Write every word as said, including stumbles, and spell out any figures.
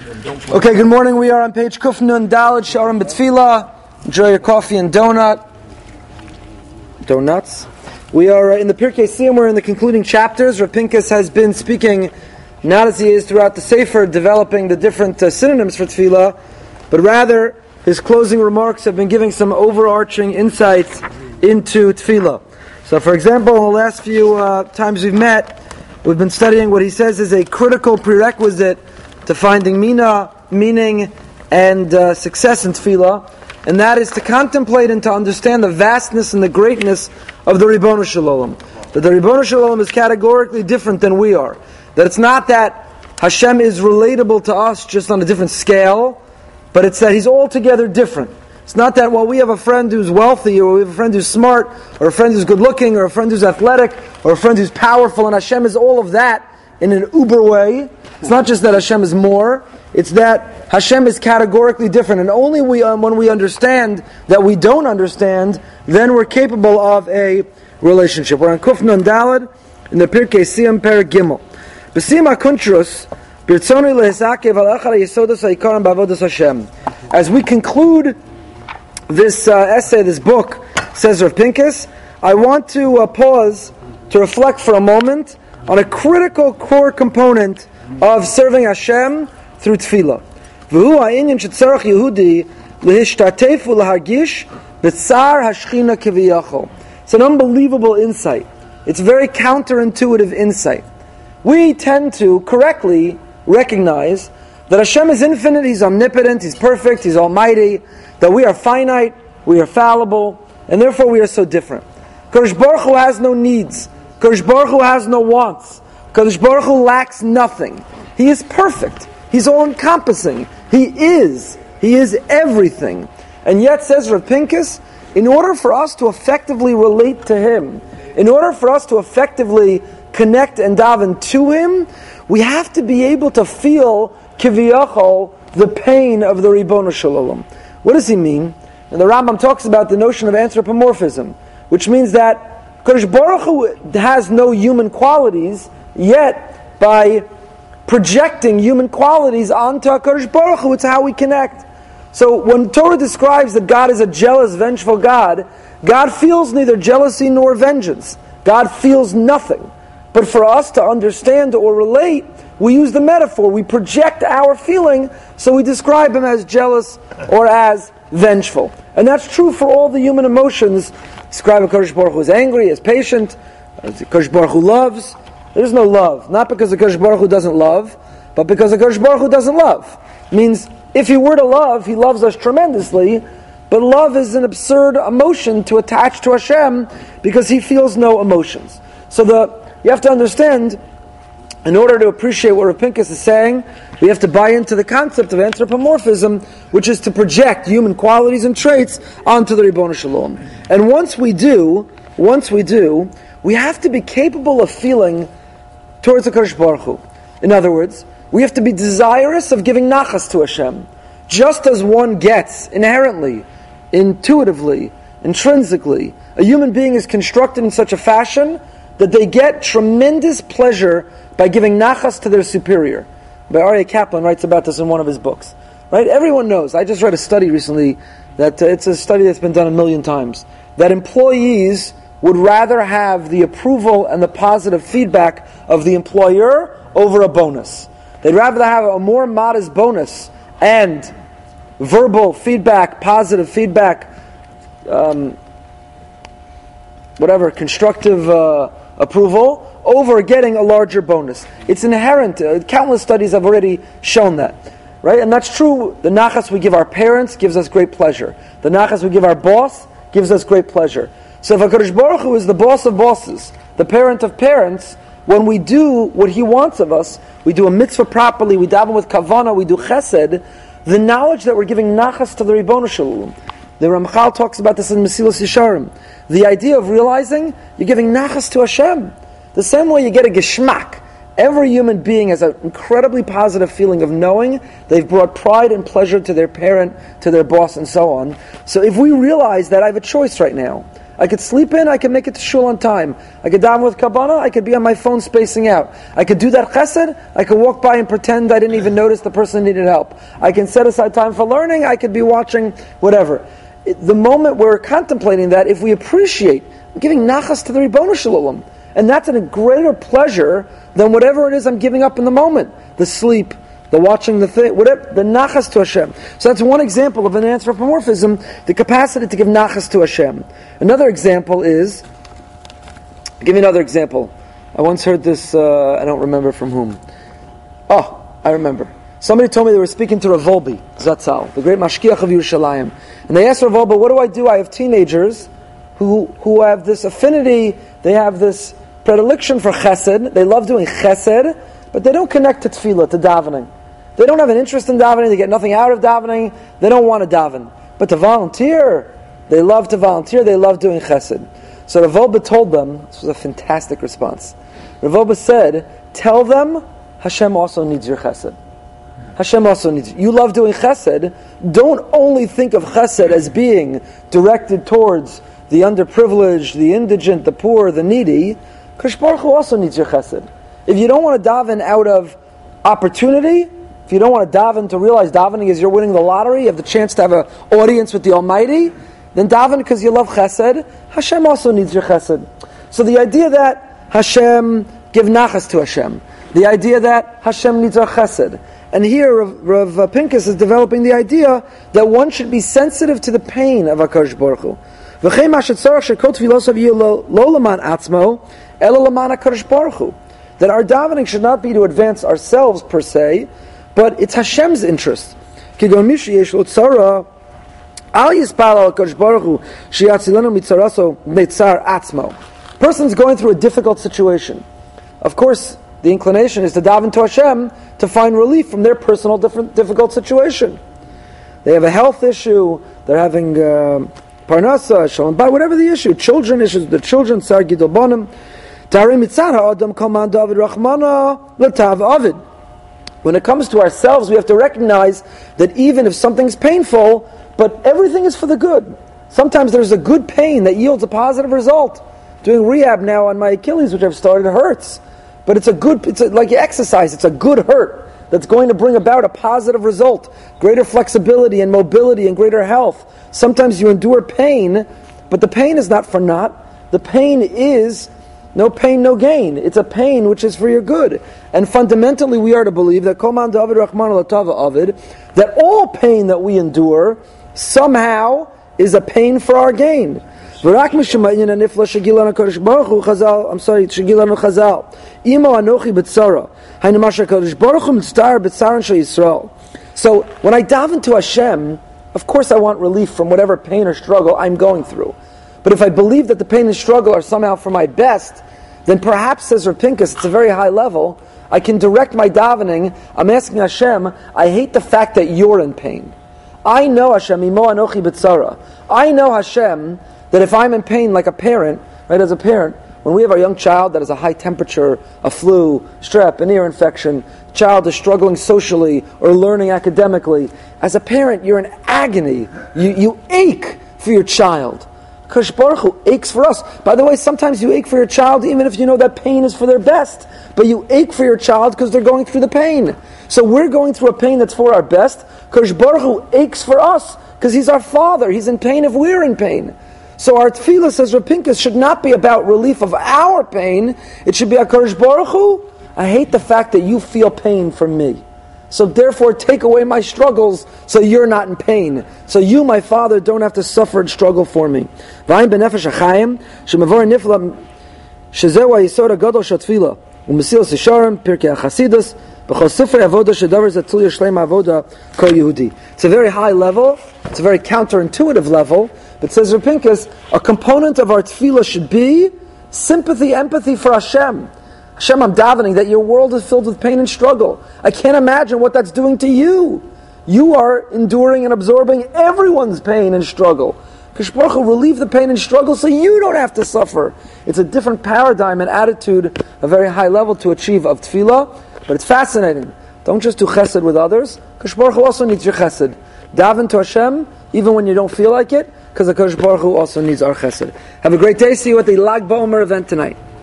Okay, good morning. We are on page Kuf Nun Daled Sharim B'Tfilah. Enjoy your coffee and donut. Donuts. We are uh, in the Pirkei Siyum. We're in the concluding chapters. Rav Pinkus has been speaking, not as he is throughout the Sefer, developing the different uh, synonyms for Tfilah, but rather his closing remarks have been giving some overarching insights into Tfilah. So, for example, in the last few uh, times we've met, we've been studying what he says is a critical prerequisite to finding mina, meaning, and uh, success in tefillah, and that is to contemplate and to understand the vastness and the greatness of the Ribbono Shel Olam. That the Ribbono Shel Olam is categorically different than we are. That it's not that Hashem is relatable to us just on a different scale, but it's that He's altogether different. It's not that, well, we have a friend who's wealthy, or we have a friend who's smart, or a friend who's good looking, or a friend who's athletic, or a friend who's powerful, and Hashem is all of that in an uber way. It's not just that Hashem is more, it's that Hashem is categorically different. And only we, um, when we understand that we don't understand, then we're capable of a relationship. We're on Kuf Nun Daled in the Pirkei Siyum Perek Gimel. B'Siyum HaKuntrus, B'Rtzoni Lehisakev Al Echad HaYesodos HaYikarim B'Avodas Hashem. As we conclude this uh, essay, this book, says Rav Pinkus, I want to uh, pause to reflect for a moment on a critical core component of serving Hashem through tefillah. V'hu ha'inyan shetzarach Yehudi lehishtatefu lahargish b'tzar hashchina kiviyachol. It's an unbelievable insight. It's a very counterintuitive insight. We tend to correctly recognize that Hashem is infinite, He's omnipotent, He's perfect, He's almighty, that we are finite, we are fallible, and therefore we are so different. Kadosh Baruch Hu has no needs. Kadosh Baruch Hu has no wants. Kadosh Baruch Hu lacks nothing. He is perfect. He's all-encompassing. He is. He is everything. And yet, says Rav Pinkus, in order for us to effectively relate to Him, in order for us to effectively connect and daven to Him, we have to be able to feel kiviyachol, the pain of the Ribbono Shel Olam. What does he mean? And the Rambam talks about the notion of anthropomorphism, which means that Kadosh Baruch Hu has no human qualities, yet by projecting human qualities onto HaKadosh Baruch Hu, it's how we connect. So when Torah describes that God is a jealous, vengeful God, God feels neither jealousy nor vengeance. God feels nothing. But for us to understand or relate, we use the metaphor. We project our feeling, so we describe Him as jealous or as vengeful. And that's true for all the human emotions. Describe HaKadosh Baruch Hu as angry, as patient, as HaKadosh Baruch Hu loves. There's no love. Not because HaKadosh Baruch Hu doesn't love, but because HaKadosh Baruch Hu doesn't love. Means, if He were to love, He loves us tremendously, but love is an absurd emotion to attach to Hashem because He feels no emotions. So the you have to understand, in order to appreciate what Rav Pinkus is saying, we have to buy into the concept of anthropomorphism, which is to project human qualities and traits onto the Ribbono Shel Olam. And once we do, once we do, we have to be capable of feeling towards the HaKadosh Baruch Hu. In other words, we have to be desirous of giving nachas to Hashem. Just as one gets inherently, intuitively, intrinsically, a human being is constructed in such a fashion that they get tremendous pleasure by giving nachas to their superior. By Aryeh Kaplan writes about this in one of his books. Right? Everyone knows. I just read a study recently that uh, it's a study that's been done a million times. That employees would rather have the approval and the positive feedback of the employer over a bonus. They'd rather have a more modest bonus and verbal feedback, positive feedback, um, whatever, constructive uh, approval, over getting a larger bonus. It's inherent. Uh, countless studies have already shown that. Right? And that's true. The nachas we give our parents gives us great pleasure. The nachas we give our boss gives us great pleasure. So if HaKadosh Baruch Hu is the boss of bosses, the parent of parents, when we do what He wants of us, we do a mitzvah properly, we daven with kavanah, we do chesed, the knowledge that we're giving nachas to the Ribbono Shel Olam. The Ramchal talks about this in Mesilas Yesharim. The idea of realizing you're giving nachas to Hashem. The same way you get a geschmack. Every human being has an incredibly positive feeling of knowing they've brought pride and pleasure to their parent, to their boss, and so on. So if we realize that I have a choice right now, I could sleep in, I could make it to shul on time. I could daven with kabbana, I could be on my phone spacing out. I could do that chesed, I could walk by and pretend I didn't even notice the person needed help. I can set aside time for learning, I could be watching whatever. It, the moment we're contemplating that, if we appreciate, I'm giving nachas to the Ribbono Shel Olam. And that's a greater pleasure than whatever it is I'm giving up in the moment. The sleep, the watching the thing, whatever, the nachas to Hashem. So that's one example of an anthropomorphism, the capacity to give nachas to Hashem. Another example is, I'll give you another example. I once heard this, uh, I don't remember from whom. Oh, I remember. Somebody told me they were speaking to Rav Wolbe, Zatzal, the great Mashkiach of Yerushalayim. And they asked Rav Wolbe, what do I do? I have teenagers who who have this affinity, they have this predilection for chesed, they love doing chesed, but they don't connect to tefillah, to davening. They don't have an interest in davening, they get nothing out of davening, they don't want to daven. But to volunteer, they love to volunteer, they love doing chesed. So Rav Wolbe told them, this was a fantastic response, Rav Wolbe said, tell them Hashem also needs your chesed. Hashem also needs you. You love doing chesed. Don't only think of chesed as being directed towards the underprivileged, the indigent, the poor, the needy. Kadosh Baruch Hu also needs your chesed. If you don't want to daven out of opportunity, if you don't want to daven to realize davening is you're winning the lottery, you have the chance to have an audience with the Almighty, then daven because you love chesed. Hashem also needs your chesed. So the idea that Hashem, give nachas to Hashem. The idea that Hashem needs our chesed. And here Rav, Rav Pinkus is developing the idea that one should be sensitive to the pain of HaKadosh Baruch Hu. That our davening should not be to advance ourselves per se, but it's Hashem's interest. Person's going through a difficult situation. Of course, the inclination is to daven to Hashem to find relief from their personal different, difficult situation. They have a health issue, they're having uh, parnasa, shalom bay, whatever the issue, children issues, the children, sar gidol bonim, tarim mitzara adam kaman david rachmana latav avid. When it comes to ourselves, we have to recognize that even if something's painful, but everything is for the good. Sometimes there's a good pain that yields a positive result. Doing rehab now on my Achilles, which I've started, hurts. But it's a good, it's a, like you exercise, it's a good hurt that's going to bring about a positive result. Greater flexibility and mobility and greater health. Sometimes you endure pain, but the pain is not for naught. The pain is no pain, no gain. It's a pain which is for your good. And fundamentally we are to believe that Koman David Rahman Latava Avid, that all pain that we endure somehow is a pain for our gain. I'm sorry, Shagilanu Chazal. Imo Anochi B'tzara. Hainu Masha Kadosh Baruch Hu Mitztar B'tzaran Shel Yisrael. So when I daven to Hashem, of course I want relief from whatever pain or struggle I'm going through. But if I believe that the pain and struggle are somehow for my best, then perhaps, says Rav Pinkus, it's a very high level, I can direct my davening. I'm asking Hashem, I hate the fact that you're in pain. I know Hashem, Imo Anochi B'tzara. I know Hashem, that if I'm in pain like a parent, right, as a parent, when we have our young child that has a high temperature, a flu, strep, an ear infection, child is struggling socially or learning academically, as a parent, you're in agony. You, you ache for your child. Kadosh Baruch Hu aches for us. By the way, sometimes you ache for your child even if you know that pain is for their best. But you ache for your child because they're going through the pain. So we're going through a pain that's for our best. Kadosh Baruch Hu aches for us because He's our Father. He's in pain if we're in pain. So our tefillah, says Rav Pinkus, should not be about relief of our pain. It should be HaKadosh Baruch Hu, I hate the fact that you feel pain from me. So therefore take away my struggles so you're not in pain. So you, my Father, don't have to suffer and struggle for me. V'ayim b'nefesh ha'chaim, she'mavor nifla, she'zeu ha'yisod ha'gadol she'tefillah, u'mesilas yisharim, pirkei ha'chasidus, b'chol sifrei avoda she'davar zatzul yishleim avoda kol Yehudi. It's a very high level, it's a very counterintuitive level, but says Rav Pinkus, a component of our tefillah should be sympathy, empathy for Hashem. Hashem, I'm davening that your world is filled with pain and struggle. I can't imagine what that's doing to you. You are enduring and absorbing everyone's pain and struggle. Kadosh Baruch Hu, relieve the pain and struggle so you don't have to suffer. It's a different paradigm and attitude, a very high level to achieve of tefillah, but it's fascinating. Don't just do chesed with others. Kadosh Baruch Hu also needs your chesed. Daven to Hashem, even when you don't feel like it. because HaKadosh Baruch Hu also needs our chesed. Have a great day. See you at the Lag BaOmer event tonight.